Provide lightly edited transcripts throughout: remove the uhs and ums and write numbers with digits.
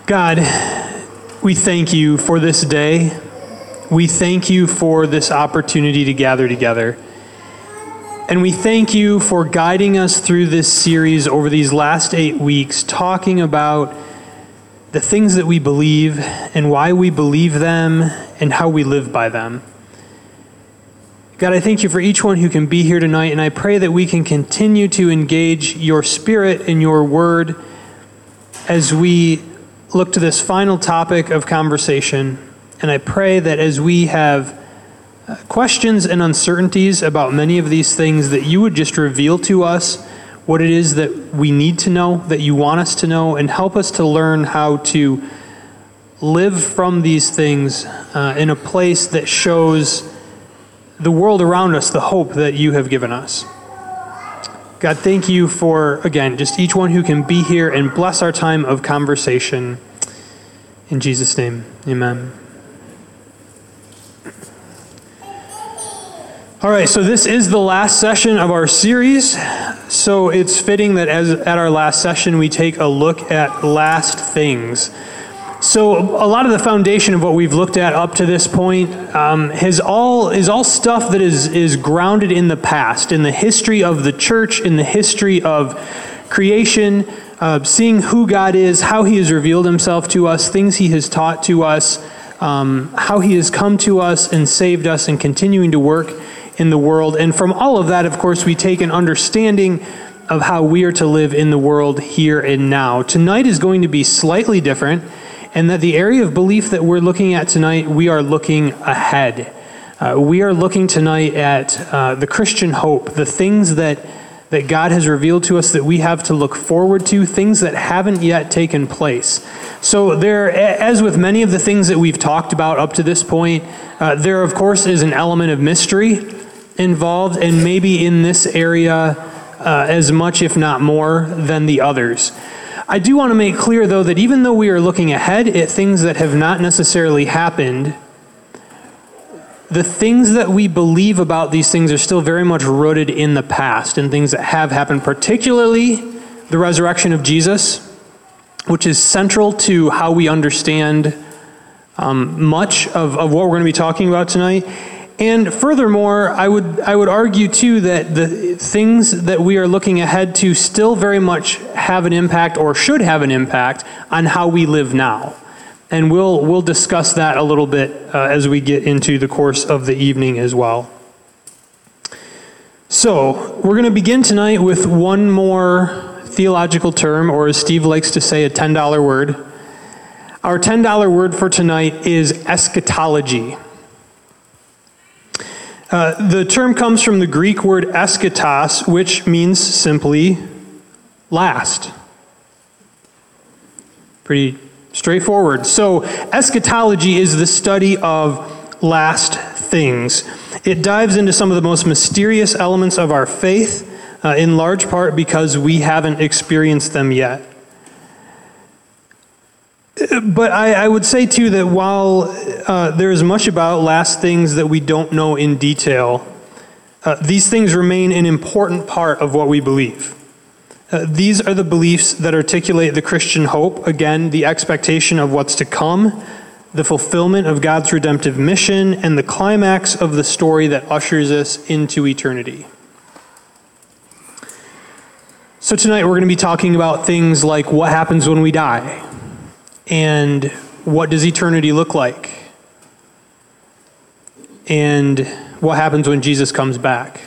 God, we thank you for this day. We thank you for this opportunity to gather together. And we thank you for guiding us through this series over these last 8 weeks, talking about the things that we believe and why we believe them and how we live by them. God, I thank you for each one who can be here tonight, and I pray that we can continue to engage your Spirit and your word as we look to this final topic of conversation. And I pray that as we have questions and uncertainties about many of these things, that you would just reveal to us what it is that we need to know, that you want us to know, and help us to learn how to live from these things in a place that shows the world around us the hope that you have given us. God, thank you for, again, just each one who can be here, and bless our time of conversation. In Jesus' name, amen. All right, so this is the last session of our series. So it's fitting that at our last session, we take a look at last things. So a lot of the foundation of what we've looked at up to this point is all stuff that is grounded in the past, in the history of the church, in the history of creation, seeing who God is, how he has revealed himself to us, things he has taught to us, how he has come to us and saved us and continuing to work in the world. And from all of that, of course, we take an understanding of how we are to live in the world here and now. Tonight is going to be slightly different, and that the area of belief that we're looking at tonight, we are looking ahead. We are looking tonight at the Christian hope, the things that God has revealed to us that we have to look forward to, things that haven't yet taken place. So there, as with many of the things that we've talked about up to this point, there of course is an element of mystery involved, and maybe in this area as much, if not more, than the others. I do want to make clear, though, that even though we are looking ahead at things that have not necessarily happened, the things that we believe about these things are still very much rooted in the past and things that have happened, particularly the resurrection of Jesus, which is central to how we understand much of what we're going to be talking about tonight. And furthermore, I would argue too that the things that we are looking ahead to still very much have an impact, or should have an impact, on how we live now. And we'll discuss that a little bit as we get into the course of the evening as well. So we're going to begin tonight with one more theological term, or as Steve likes to say, a $10 word. Our $10 word for tonight is eschatology. The term comes from the Greek word eschatos, which means simply last. Pretty straightforward. So eschatology is the study of last things. It dives into some of the most mysterious elements of our faith, in large part because we haven't experienced them yet. But I would say, too, that while there is much about last things that we don't know in detail, these things remain an important part of what we believe. These are the beliefs that articulate the Christian hope, again, the expectation of what's to come, the fulfillment of God's redemptive mission, and the climax of the story that ushers us into eternity. So tonight we're going to be talking about things like what happens when we die, and what does eternity look like? And what happens when Jesus comes back?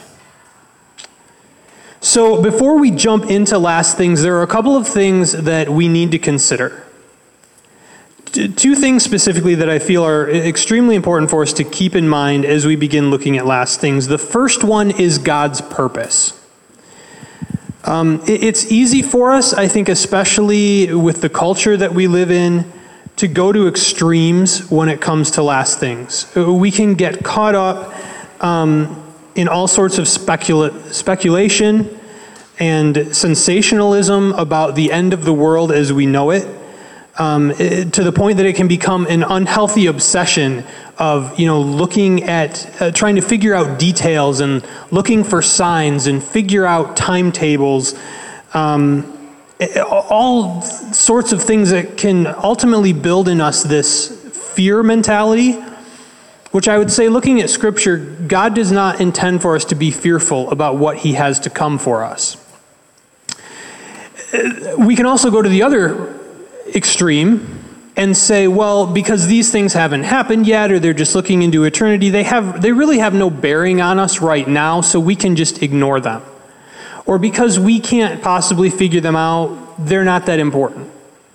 So before we jump into last things, there are a couple of things that we need to consider. Two things specifically that I feel are extremely important for us to keep in mind as we begin looking at last things. The first one is God's purpose. It's easy for us, I think, especially with the culture that we live in, to go to extremes when it comes to last things. We can get caught up in all sorts of speculation and sensationalism about the end of the world as we know it, to the point that it can become an unhealthy obsession of, looking at, trying to figure out details and looking for signs and figure out timetables. all sorts of things that can ultimately build in us this fear mentality, which I would say, looking at Scripture, God does not intend for us to be fearful about what he has to come for us. We can also go to the other extreme and say, well, because these things haven't happened yet, or they're just looking into eternity, they really have no bearing on us right now, so we can just ignore them. Or because we can't possibly figure them out, they're not that important.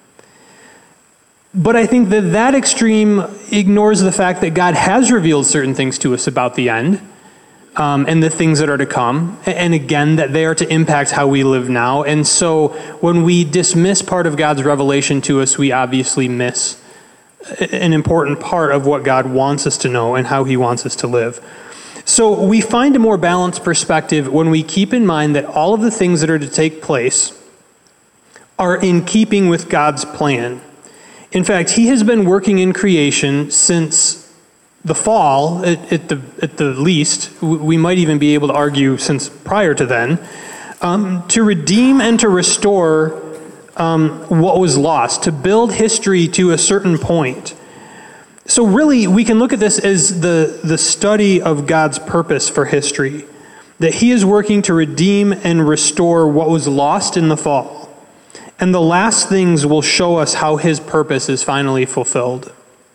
But I think that extreme ignores the fact that God has revealed certain things to us about the end, and the things that are to come, and again, that they are to impact how we live now. And so when we dismiss part of God's revelation to us, we obviously miss an important part of what God wants us to know and how he wants us to live. So we find a more balanced perspective when we keep in mind that all of the things that are to take place are in keeping with God's plan. In fact, he has been working in creation since the fall, at the least. We might even be able to argue since prior to then, to redeem and to restore what was lost, to build history to a certain point. So really, we can look at this as the study of God's purpose for history, that he is working to redeem and restore what was lost in the fall. And the last things will show us how his purpose is finally fulfilled.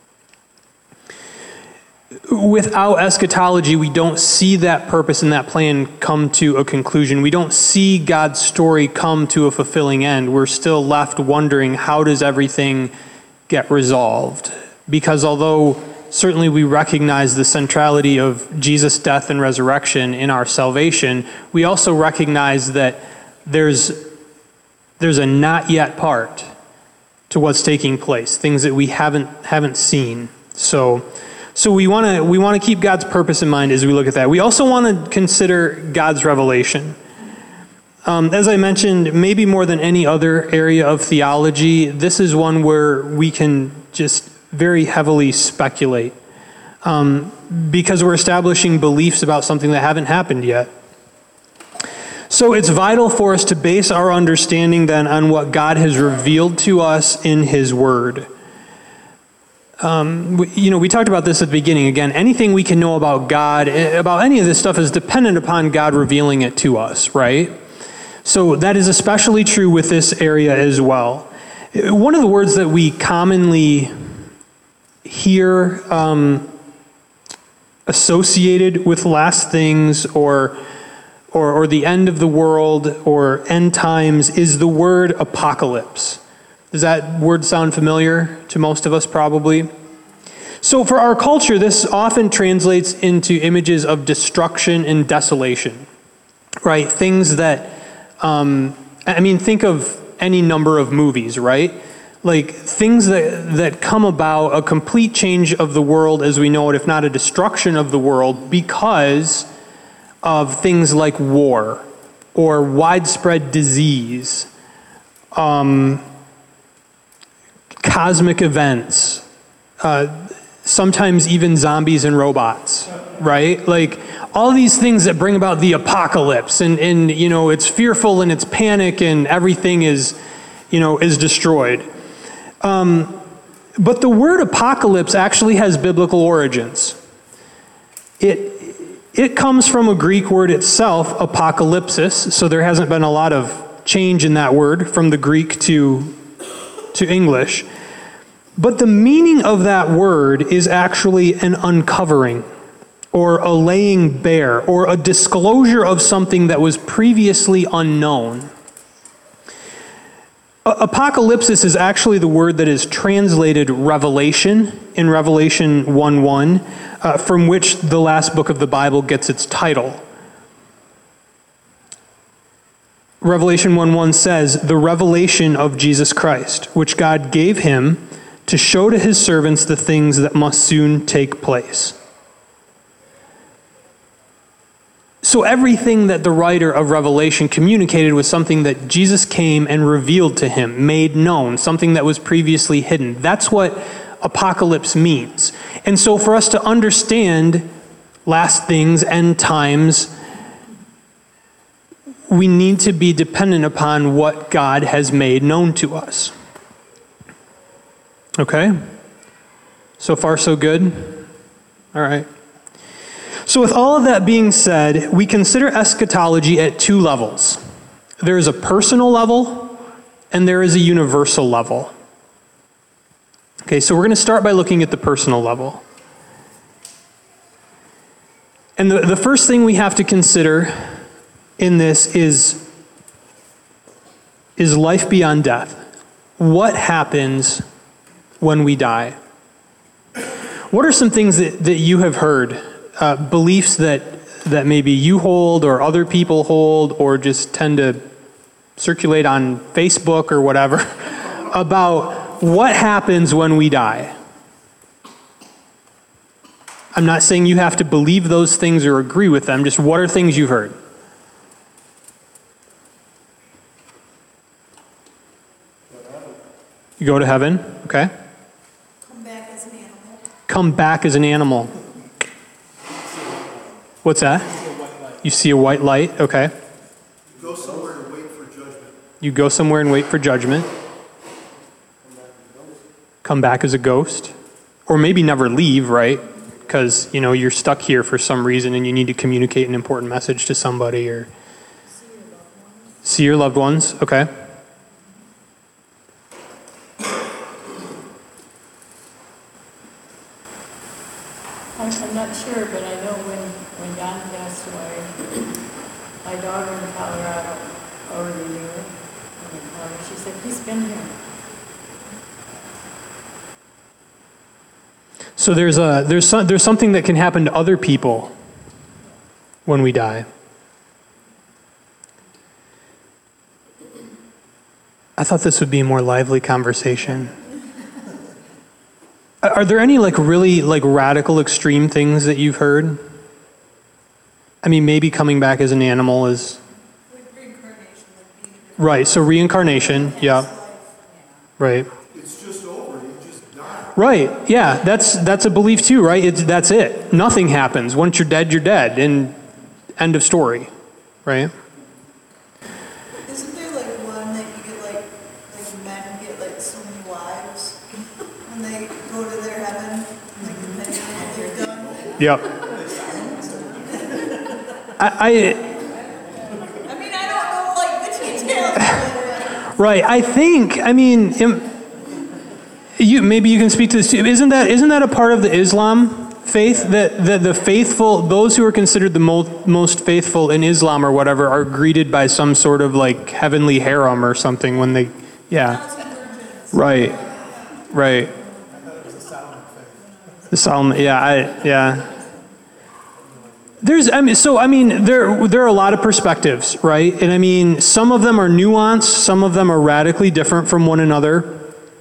Without eschatology, we don't see that purpose and that plan come to a conclusion. We don't see God's story come to a fulfilling end. We're still left wondering, how does everything get resolved? Because although certainly we recognize the centrality of Jesus' death and resurrection in our salvation, we also recognize that there's a not yet part to what's taking place, things that we haven't seen. So we want to keep God's purpose in mind as we look at that. We also want to consider God's revelation. As I mentioned, maybe more than any other area of theology, this is one where we can just very heavily speculate, because we're establishing beliefs about something that haven't happened yet. So it's vital for us to base our understanding then on what God has revealed to us in his word. We talked about this at the beginning. Again, anything we can know about God, about any of this stuff, is dependent upon God revealing it to us, right? So that is especially true with this area as well. One of the words that we commonly hear associated with last things or the end of the world or end times is the word apocalypse. Does that word sound familiar to most of us, probably? So for our culture, this often translates into images of destruction and desolation, right? Things that, think of any number of movies, right? Like things that come about, a complete change of the world as we know it, if not a destruction of the world, because of things like war or widespread disease, cosmic events, sometimes even zombies and robots, right? Like all these things that bring about the apocalypse, and it's fearful and it's panic and everything is destroyed. But the word apocalypse actually has biblical origins. It comes from a Greek word itself, apocalypsis, so there hasn't been a lot of change in that word from the Greek to English. But the meaning of that word is actually an uncovering, or a laying bare, or a disclosure of something that was previously unknown. Apocalypsis is actually the word that is translated revelation in Revelation 1:1, from which the last book of the Bible gets its title. Revelation 1:1 says, "The revelation of Jesus Christ, which God gave him to show to his servants the things that must soon take place." So everything that the writer of Revelation communicated was something that Jesus came and revealed to him, made known, something that was previously hidden. That's what apocalypse means. And so for us to understand last things, end times, we need to be dependent upon what God has made known to us. Okay? So far, so good? All right. So with all of that being said, we consider eschatology at two levels. There is a personal level, and there is a universal level. Okay, so we're going to start by looking at the personal level. And the first thing we have to consider in this is life beyond death. What happens when we die? What are some things that you have heard, beliefs that maybe you hold or other people hold or just tend to circulate on Facebook or whatever about what happens when we die? I'm not saying you have to believe those things or agree with them, just what are things you've heard? You go to heaven, okay. Come back as an animal. Come back as an animal. What's that? You see a white light, okay. You go somewhere to wait for judgment. You go somewhere and wait for judgment. Come back as a ghost. Or maybe never leave, right? Because, you're stuck here for some reason and you need to communicate an important message to somebody or see your loved ones, okay. I'm not sure, but I know when Don passed away, my daughter in Colorado already knew it. And she said, he's been here. So there's something that can happen to other people when we die. I thought this would be a more lively conversation. Are there any really radical extreme things that you've heard? I mean, maybe coming back as an animal is Reincarnation. right. So reincarnation, yeah, right. It's just over. You just die. Right, yeah, that's a belief too, right? That's it. Nothing happens. Once you're dead, and end of story, right? Isn't there one that you get men get so many wives when they go to their heaven, depending on what they've done? Yep. I mean, I don't know the details. Right, maybe you can speak to this too. Isn't that a part of the Islam faith that the faithful, those who are considered the most faithful in Islam or whatever, are greeted by some sort of heavenly harem or something when they, yeah. Right. The Solomon, yeah. There are a lot of perspectives, right? And some of them are nuanced, some of them are radically different from one another.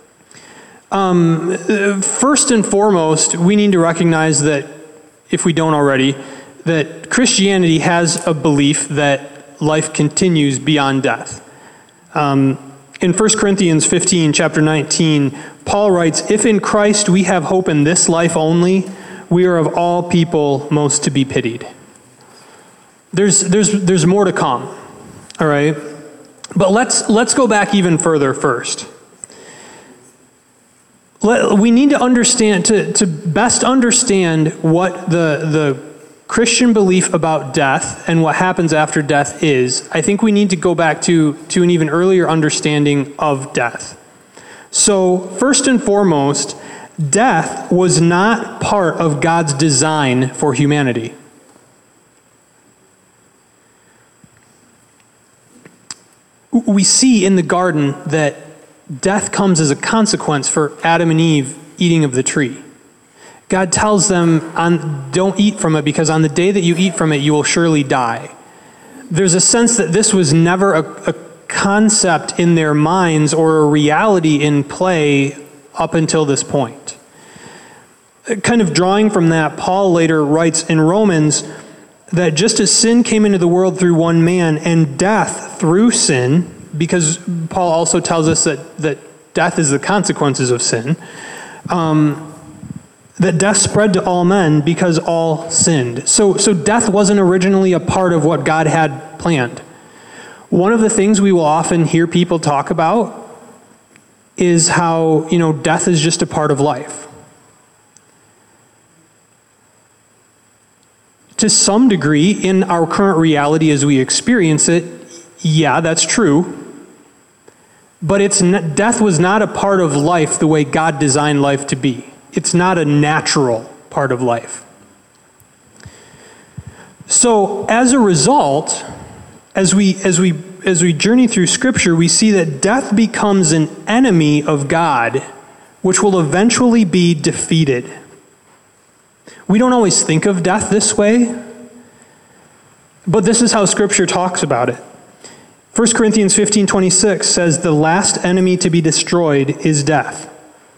First and foremost, we need to recognize that, if we don't already, that Christianity has a belief that life continues beyond death. In 1 Corinthians 15, chapter 19, Paul writes, "If in Christ we have hope in this life only, we are of all people most to be pitied." There's more to come, all right? But let's go back even further first. We need to understand, to best understand what the Christian belief about death and what happens after death is, I think we need to go back to an even earlier understanding of death. So, first and foremost, death was not part of God's design for humanity. We see in the garden that death comes as a consequence for Adam and Eve eating of the tree. God tells them, don't eat from it, because on the day that you eat from it, you will surely die. There's a sense that this was never a concept in their minds or a reality in play up until this point. Kind of drawing from that, Paul later writes in Romans that just as sin came into the world through one man and death through sin, because Paul also tells us that death is the consequences of sin, that death spread to all men because all sinned. So death wasn't originally a part of what God had planned. One of the things we will often hear people talk about is how, death is just a part of life. To some degree, in our current reality as we experience it, yeah, that's true. But death was not a part of life the way God designed life to be. It's not a natural part of life. So, as a result, as we journey through Scripture, we see that death becomes an enemy of God, which will eventually be defeated. We don't always think of death this way, but this is how Scripture talks about it. 1 Corinthians 15:26 says, "The last enemy to be destroyed is death."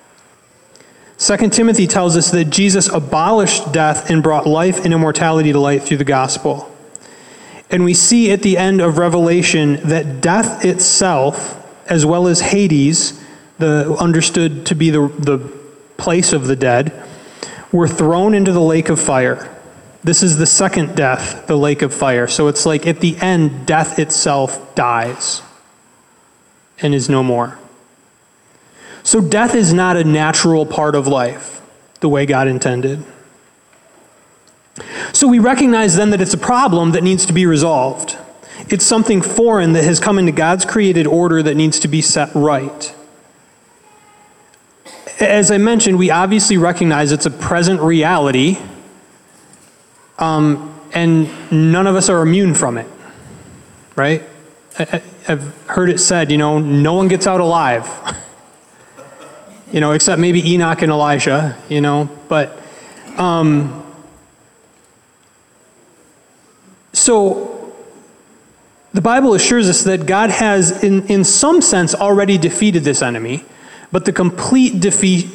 2 Timothy tells us that Jesus abolished death and brought life and immortality to light through the gospel. And we see at the end of Revelation that death itself, as well as Hades, understood to be the place of the dead, were thrown into the lake of fire. This is the second death, the lake of fire. So it's like at the end, death itself dies and is no more. So death is not a natural part of life, the way God intended. So we recognize then that it's a problem that needs to be resolved. It's something foreign that has come into God's created order that needs to be set right. As I mentioned, we obviously recognize it's a present reality, and none of us are immune from it, right? I've heard it said, no one gets out alive, except maybe Enoch and Elijah, but so the Bible assures us that God has, in some sense, already defeated this enemy, but the complete defeat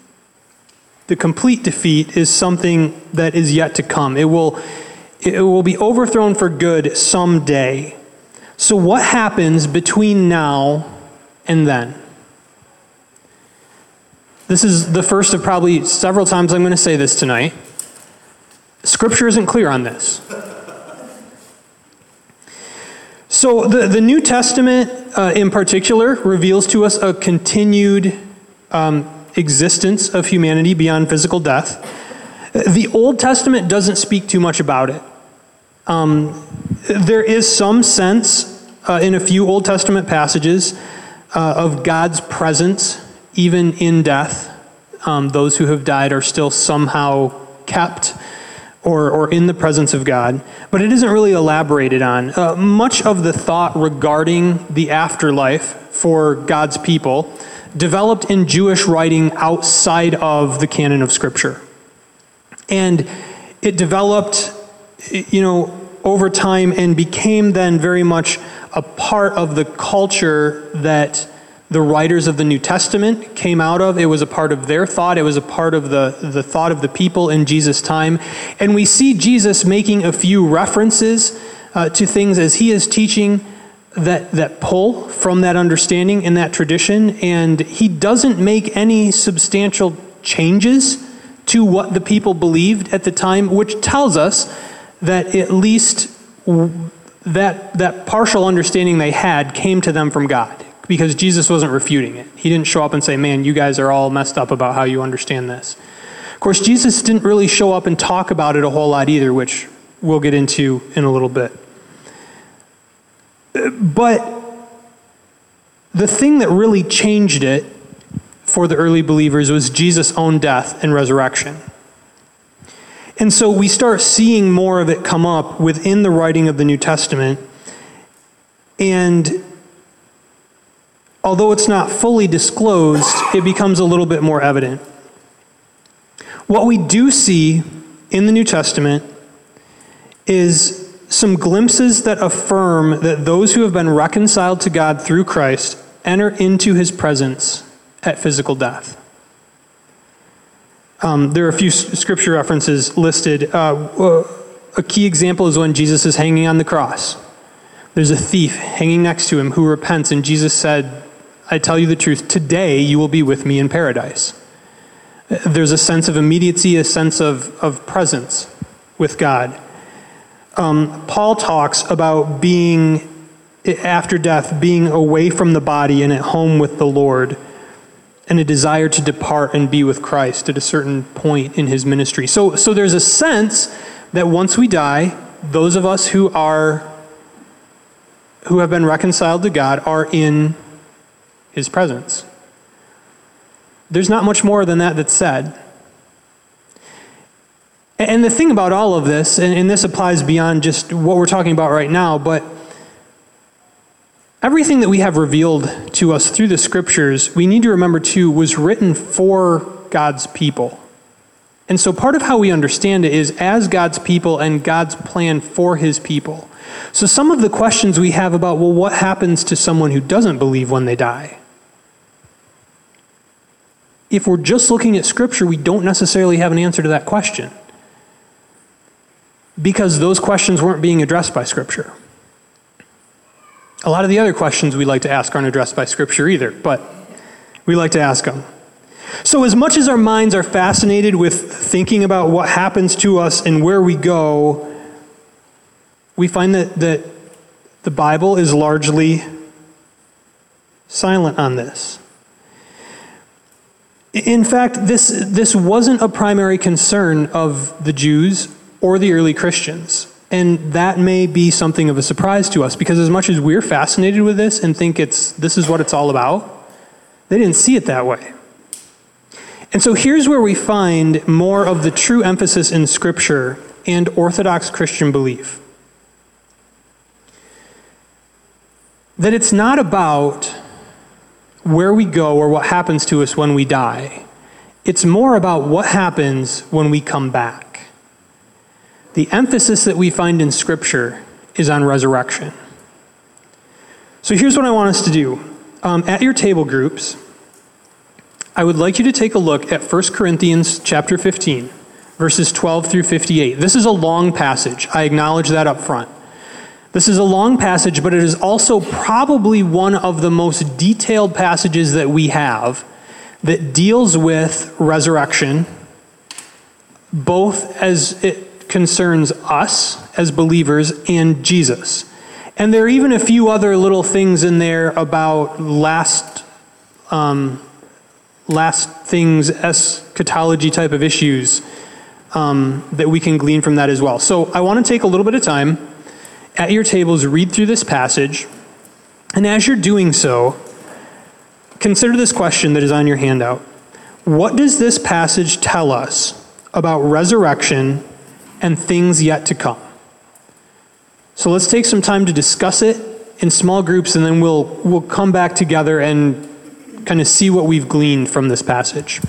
is something that is yet to come. It will be overthrown for good someday. So what happens between now and then? This is the first of probably several times I'm going to say this tonight. Scripture isn't clear on this. So the New Testament in particular reveals to us a continued existence of humanity beyond physical death. The Old Testament doesn't speak too much about it. There is some sense in a few Old Testament passages of God's presence even in death. Those who have died are still somehow kept or in the presence of God, but it isn't really elaborated on. Much of the thought regarding the afterlife for God's people developed in Jewish writing outside of the canon of Scripture. And it developed, over time and became then very much a part of the culture that the writers of the New Testament came out of. It was a part of their thought. It was a part of the thought of the people in Jesus' time. And we see Jesus making a few references to things as he is teaching that pull from that understanding and that tradition. And he doesn't make any substantial changes to what the people believed at the time, which tells us that at least that partial understanding they had came to them from God, because Jesus wasn't refuting it. He didn't show up and say, man, you guys are all messed up about how you understand this. Of course, Jesus didn't really show up and talk about it a whole lot either, which we'll get into in a little bit. But the thing that really changed it for the early believers was Jesus' own death and resurrection. And so we start seeing more of it come up within the writing of the New Testament. And although it's not fully disclosed, it becomes a little bit more evident. What we do see in the New Testament is some glimpses that affirm that those who have been reconciled to God through Christ enter into his presence at physical death. There are a few scripture references listed. A key example is when Jesus is hanging on the cross. There's a thief hanging next to him who repents, and Jesus said, I tell you the truth, today you will be with me in paradise. There's a sense of immediacy, a sense of presence with God. Paul talks about being after death being away from the body and at home with the Lord, and a desire to depart and be with Christ at a certain point in his ministry. So there's a sense that once we die, those of us who have been reconciled to God are in his presence. There's not much more than that that's said. And the thing about all of this, and this applies beyond just what we're talking about right now, but everything that we have revealed to us through the scriptures, we need to remember too, was written for God's people. And so part of how we understand it is as God's people and God's plan for his people. So some of the questions we have about, well, what happens to someone who doesn't believe when they die? If we're just looking at scripture, we don't necessarily have an answer to that question, because those questions weren't being addressed by scripture. A lot of the other questions we like to ask aren't addressed by scripture either, but we like to ask them. So as much as our minds are fascinated with thinking about what happens to us and where we go, we find that the Bible is largely silent on this. In fact, this wasn't a primary concern of the Jews or the early Christians. And that may be something of a surprise to us, because as much as we're fascinated with this and think this is what it's all about, they didn't see it that way. And so here's where we find more of the true emphasis in Scripture and Orthodox Christian belief. That it's not about where we go or what happens to us when we die. It's more about what happens when we come back. The emphasis that we find in Scripture is on resurrection. So here's what I want us to do. At your table groups, I would like you to take a look at 1 Corinthians chapter 15, verses 12 through 58. This is a long passage. I acknowledge that up front. This is a long passage, but it is also probably one of the most detailed passages that we have that deals with resurrection, both as it concerns us as believers and Jesus. And there are even a few other little things in there about last things, eschatology type of issues that we can glean from that as well. So I want to take a little bit of time at your tables, read through this passage, and as you're doing so, consider this question that is on your handout. What does this passage tell us about resurrection and things yet to come? So let's take some time to discuss it in small groups, and then we'll come back together and kind of see what we've gleaned from this passage.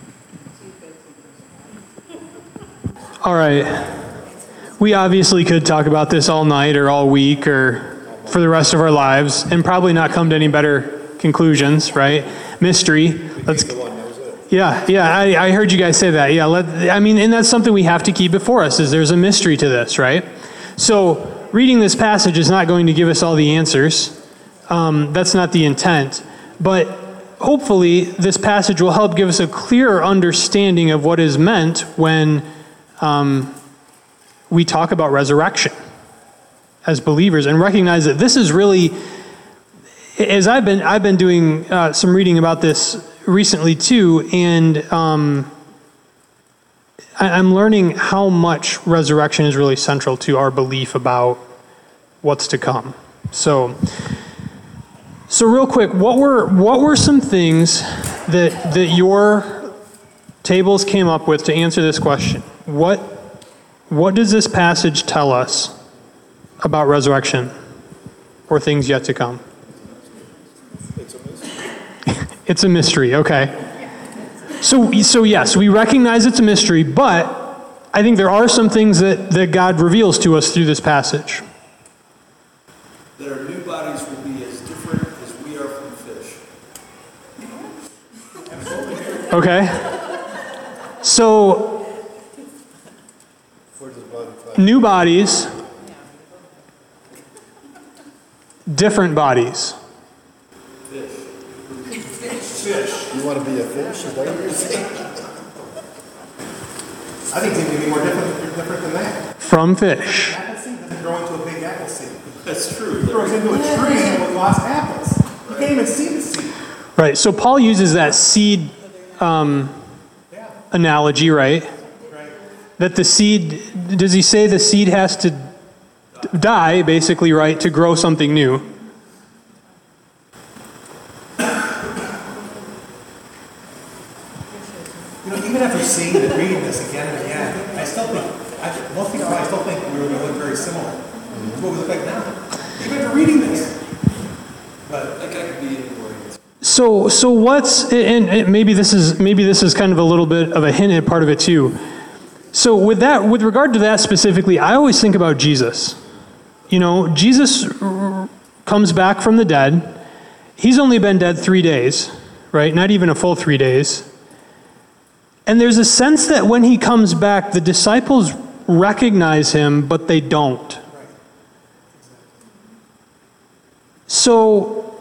All right. We obviously could talk about this all night or all week or for the rest of our lives and probably not come to any better conclusions, right? Mystery. I heard you guys say that. Yeah, and that's something we have to keep before us, is there's a mystery to this, right? So reading this passage is not going to give us all the answers. That's not the intent. But hopefully this passage will help give us a clearer understanding of what is meant when we talk about resurrection as believers, and recognize that this is really, as I've been doing some reading about this recently too, and I'm learning how much resurrection is really central to our belief about what's to come. So real quick, what were some things that your tables came up with to answer this question? What does this passage tell us about resurrection or things yet to come? It's a mystery, okay. So yes, we recognize it's a mystery, but I think there are some things that God reveals to us through this passage. That our new bodies will be as different as we are from fish. Okay. So, new bodies, different bodies. Fish. You want to be a fish? Is that what you're saying? I think they can be more different than that. From fish. Apple seed doesn't grow into a big apple seed. That's true. He throws into a tree with lost apples. You can't even see the seed. Right. So Paul uses that seed Yeah. analogy, right? Right. That the seed, does he say the seed has to die, basically, right, to grow something new? You know, even after seeing and reading this again and again, I still think, most people I still think we look very similar to what we look like now. Even after reading this. But That guy could be anywhere. So what's, and maybe this is kind of a little bit of a hint at part of it too. So with regard to that specifically, I always think about Jesus. You know, Jesus comes back from the dead. He's only been dead 3 days, right? Not even a full 3 days. And there's a sense that when he comes back, the disciples recognize him, but they don't. So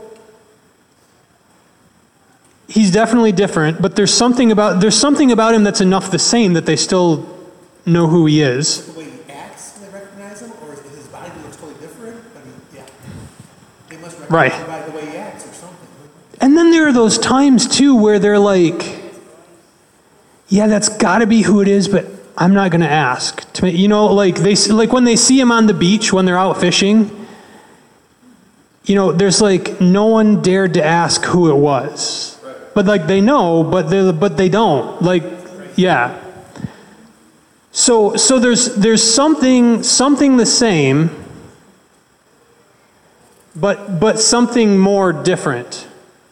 he's definitely different, but there's something about him that's enough the same that they still know who he is. the way he acts, they recognize him, or is his body looks totally different? I mean, yeah. They must recognize Right. him by the way he acts or something. And then there are those times too where they're like, yeah, that's got to be who it is, but I'm not going to ask. You know, like when they see him on the beach when they're out fishing, you know, there's like no one dared to ask who it was. But like they know, but they don't. Like, yeah. So there's something the same, but something more different.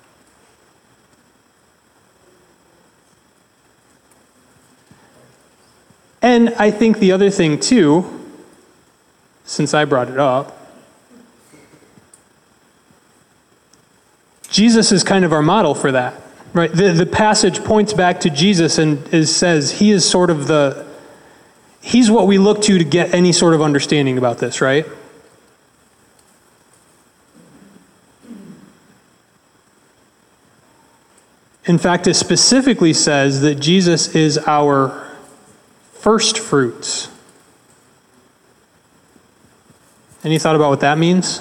And I think the other thing too, since I brought it up, Jesus is kind of our model for that, right? The passage points back to Jesus and says he is sort of he's what we look to get any sort of understanding about this, right? In fact, it specifically says that Jesus is our first fruits. Any thought about what that means?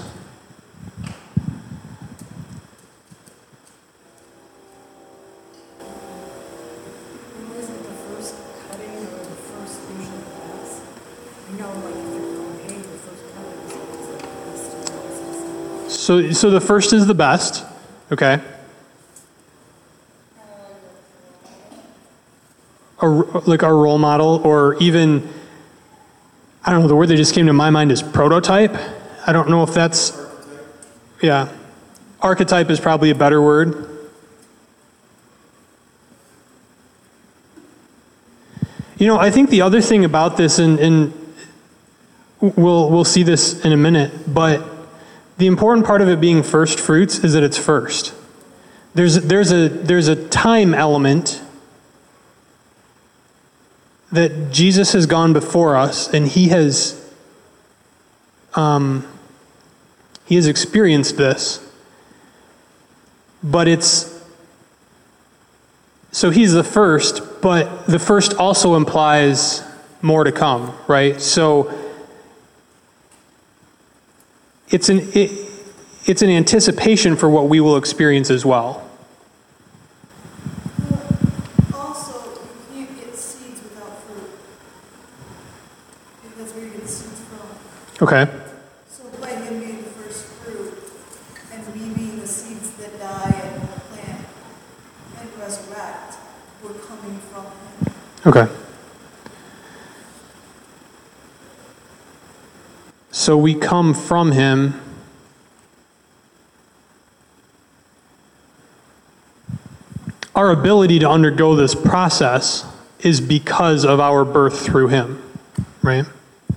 Wasn't the first cutting or the first usually the best? You know, like if you're going, hey, the first cutting is always like the best. So the first is the best, okay? Like our role model, or even, I don't know, the word that just came to my mind is prototype. I don't know if that's, yeah. Archetype is probably a better word. You know, I think the other thing about this, and we'll see this in a minute, but the important part of it being first fruits is that it's first. There's a time element that Jesus has gone before us, and he has experienced this. But so he's the first, but the first also implies more to come, right? So it's an anticipation for what we will experience as well. Also, you can't get seeds without fruit. Because where you get seeds from. Okay. So by him being the first fruit, and we being the seeds that die and plant and resurrect, we're coming from him. Okay. So we come from him. Our ability to undergo this process is because of our birth through him, right?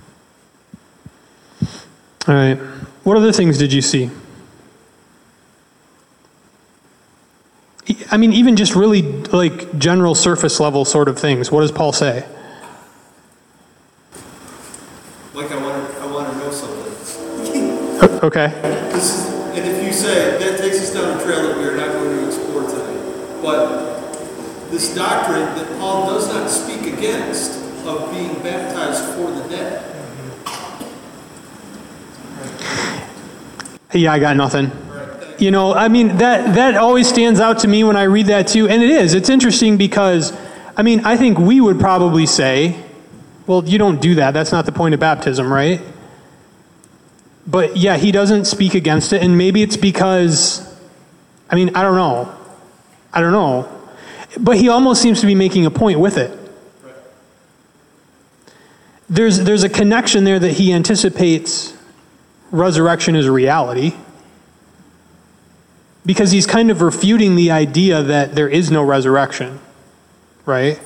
All right. What other things did you see? I mean, even just really like general surface level sort of things. What does Paul say? Like I want to know something. Okay. And if you say, that takes us down a trail that we are not going to explore today. But this doctrine that Paul does not speak against of being baptized for the dead. Yeah, I got nothing. You know, I mean, that always stands out to me when I read that too. And it's interesting because, I mean, I think we would probably say, well, you don't do that. That's not the point of baptism, right? But yeah, he doesn't speak against it. And maybe it's because, I mean, I don't know. But he almost seems to be making a point with it. There's a connection there that he anticipates resurrection is a reality. Because he's kind of refuting the idea that there is no resurrection, right?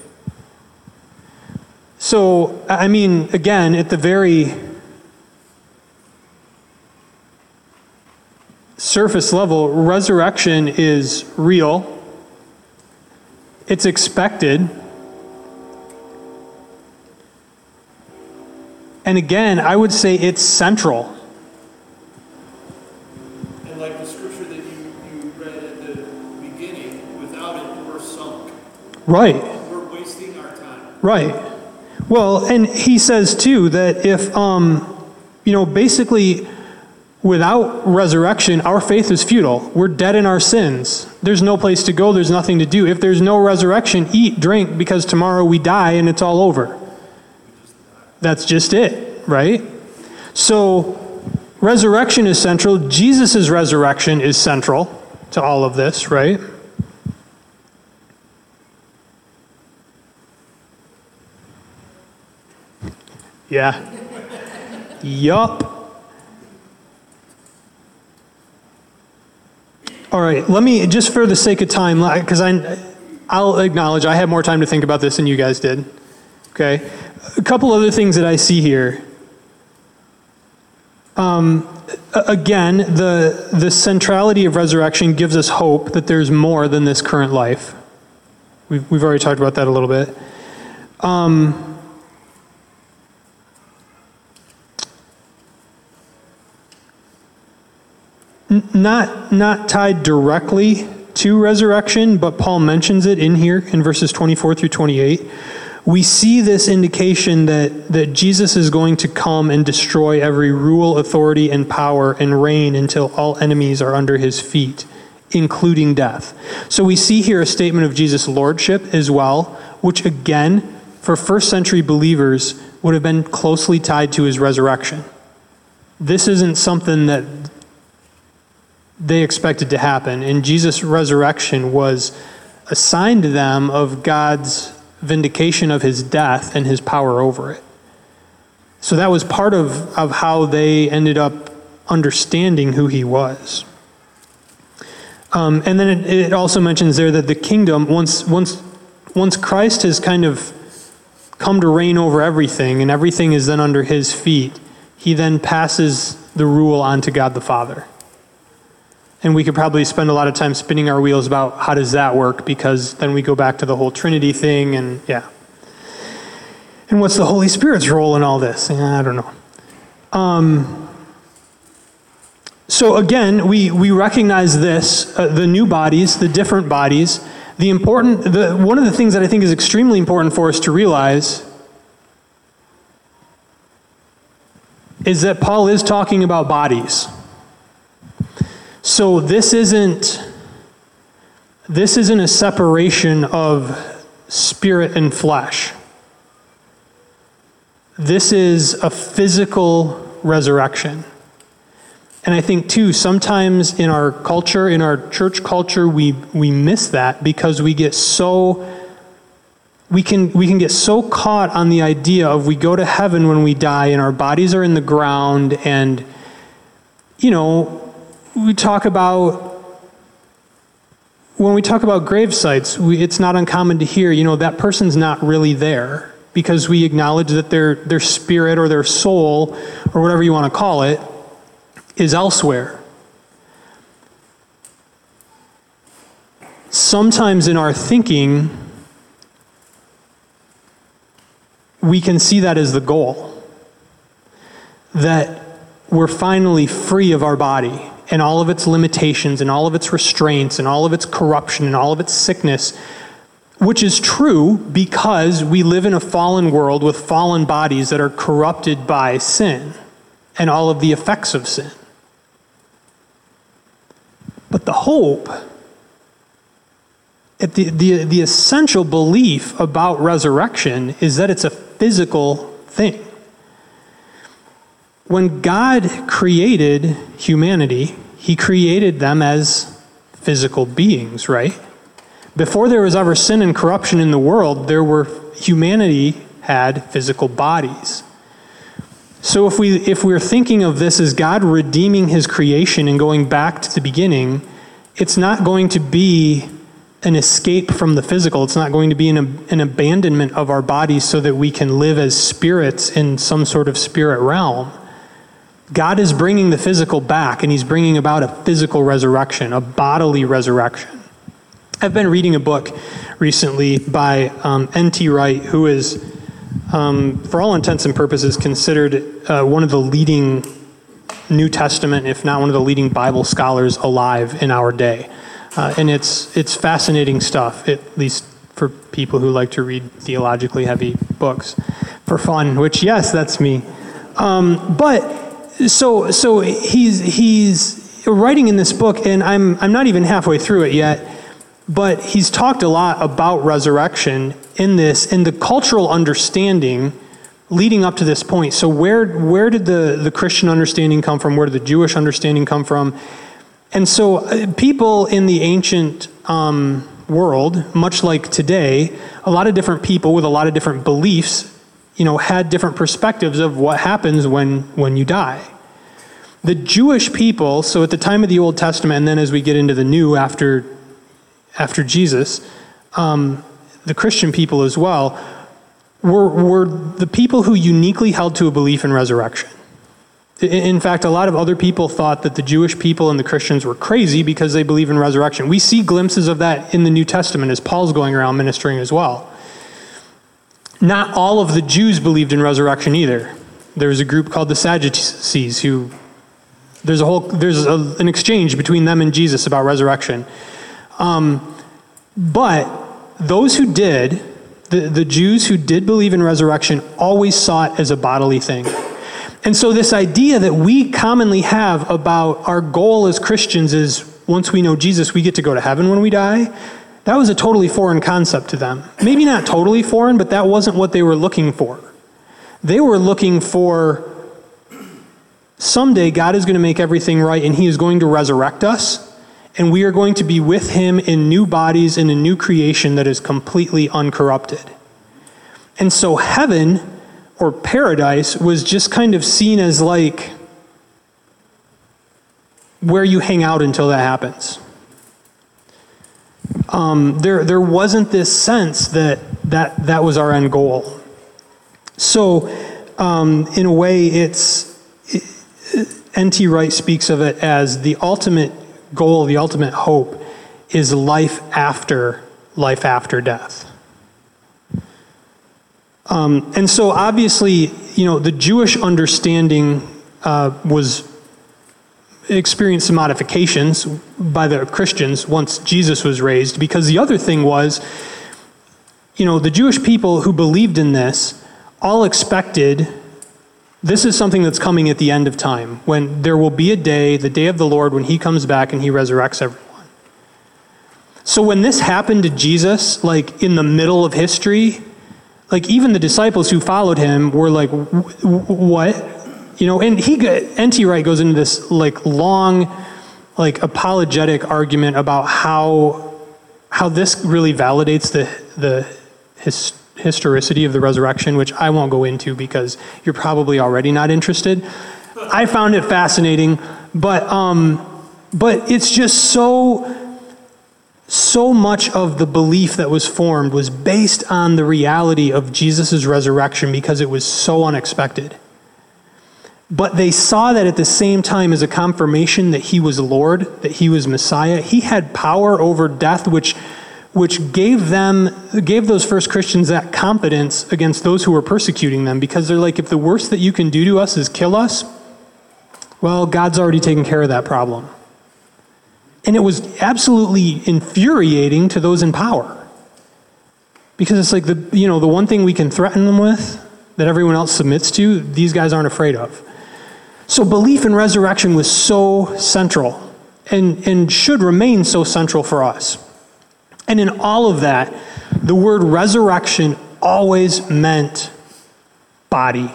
So, I mean, again, at the very surface level, resurrection is real. It's expected. And again, I would say it's central. And like the scripture that you read at the beginning, without it, we're sunk. Right. We're wasting our time. Right. Well, and he says too that if, basically without resurrection, our faith is futile. We're dead in our sins. There's no place to go. There's nothing to do. If there's no resurrection, eat, drink, because tomorrow we die and it's all over. That's just it, right? So resurrection is central. Jesus' resurrection is central to all of this, right? Yeah. Yup. All right, let me, just for the sake of time, because I'll acknowledge I had more time to think about this than you guys did. Okay? A couple other things that I see here. Again, the centrality of resurrection gives us hope that there's more than this current life. We've already talked about that a little bit. Not tied directly to resurrection, but Paul mentions it in here in verses 24 through 28. We see this indication that Jesus is going to come and destroy every rule, authority, and power and reign until all enemies are under his feet, including death. So we see here a statement of Jesus' lordship as well, which again, for first century believers, would have been closely tied to his resurrection. This isn't something that they expected to happen, and Jesus' resurrection was a sign to them of God's vindication of his death and his power over it. So that was part of how they ended up understanding who he was. And then it also mentions there that the kingdom, once Christ has kind of come to reign over everything, and everything is then under his feet, he then passes the rule on to God the Father. And we could probably spend a lot of time spinning our wheels about how does that work, because then we go back to the whole Trinity thing, and yeah. And what's the Holy Spirit's role in all this? I don't know. So again, we recognize this, the new bodies, the different bodies. One of the things that I think is extremely important for us to realize is that Paul is talking about bodies. So this isn't a separation of spirit and flesh. This is a physical resurrection. And I think too, sometimes in our culture, in our church culture, we miss that because we can get so caught on the idea of we go to heaven when we die and our bodies are in the ground, and when we talk about grave sites, it's not uncommon to hear, that person's not really there, because we acknowledge that their spirit or their soul, or whatever you want to call it, is elsewhere. Sometimes in our thinking, we can see that as the goal, that we're finally free of our body and all of its limitations and all of its restraints and all of its corruption and all of its sickness, which is true because we live in a fallen world with fallen bodies that are corrupted by sin and all of the effects of sin. But the hope, the essential belief about resurrection is that it's a physical thing. When God created humanity, he created them as physical beings, right? Before there was ever sin and corruption in the world, humanity had physical bodies. So if we're thinking of this as God redeeming his creation and going back to the beginning, it's not going to be an escape from the physical. It's not going to be an abandonment of our bodies so that we can live as spirits in some sort of spirit realm. God is bringing the physical back, and he's bringing about a physical resurrection, a bodily resurrection. I've been reading a book recently by N.T. Wright, who is, for all intents and purposes, considered one of the leading New Testament, if not one of the leading Bible scholars alive in our day. And it's fascinating stuff, at least for people who like to read theologically heavy books for fun, which, yes, that's me. So he's writing in this book, and I'm not even halfway through it yet, but he's talked a lot about resurrection in this, in the cultural understanding leading up to this point. So where did the Christian understanding come from? Where did the Jewish understanding come from? And so people in the ancient world, much like today, a lot of different people with a lot of different beliefs, had different perspectives of what happens when you die. The Jewish people, so at the time of the Old Testament, and then as we get into the New after Jesus, the Christian people as well, were the people who uniquely held to a belief in resurrection. In fact, a lot of other people thought that the Jewish people and the Christians were crazy because they believe in resurrection. We see glimpses of that in the New Testament as Paul's going around ministering as well. Not all of the Jews believed in resurrection either. There was a group called the Sadducees who, there's an exchange between them and Jesus about resurrection. But those who did, the Jews who did believe in resurrection, always saw it as a bodily thing. And so this idea that we commonly have about our goal as Christians is once we know Jesus, we get to go to heaven when we die, that was a totally foreign concept to them. Maybe not totally foreign, but that wasn't what they were looking for. They were looking for someday God is going to make everything right and he is going to resurrect us, and we are going to be with him in new bodies in a new creation that is completely uncorrupted. And so heaven, or paradise, was just kind of seen as like where you hang out until that happens. There wasn't this sense that was our end goal. So in a way, N.T. Wright speaks of it as the ultimate goal, the ultimate hope is life after death. And so obviously, the Jewish understanding experienced some modifications by the Christians once Jesus was raised, because the other thing was, the Jewish people who believed in this all expected this is something that's coming at the end of time, when there will be a day, the day of the Lord, when he comes back and he resurrects everyone. So when this happened to Jesus, like in the middle of history, like even the disciples who followed him were like, what? And N.T. Wright goes into this like long, like apologetic argument about how this really validates the historicity of the resurrection, which I won't go into because you're probably already not interested. I found it fascinating, but it's just so much of the belief that was formed was based on the reality of Jesus' resurrection because it was so unexpected. But they saw that at the same time as a confirmation that he was Lord, that he was Messiah. He had power over death, which gave those first Christians that confidence against those who were persecuting them, because they're like, if the worst that you can do to us is kill us, well, God's already taken care of that problem. And it was absolutely infuriating to those in power, because it's like the one thing we can threaten them with that everyone else submits to, these guys aren't afraid of. So belief in resurrection was so central. and should remain so central for us. And in all of that, the word resurrection always meant body.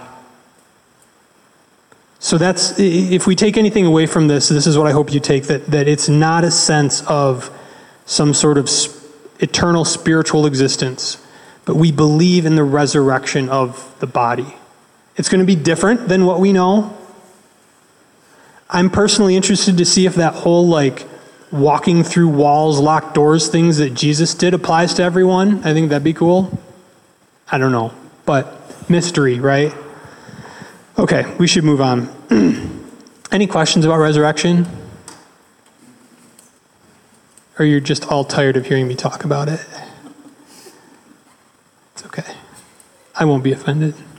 So that's, if we take anything away from this, this is what I hope you take, that it's not a sense of some sort of eternal spiritual existence, but we believe in the resurrection of the body. It's going to be different than what we know. I'm personally interested to see if that whole walking through walls, locked doors things that Jesus did applies to everyone. I think that'd be cool. I don't know, but mystery, right? Okay, we should move on. Any questions about resurrection? Or you're just all tired of hearing me talk about it? It's okay. I won't be offended.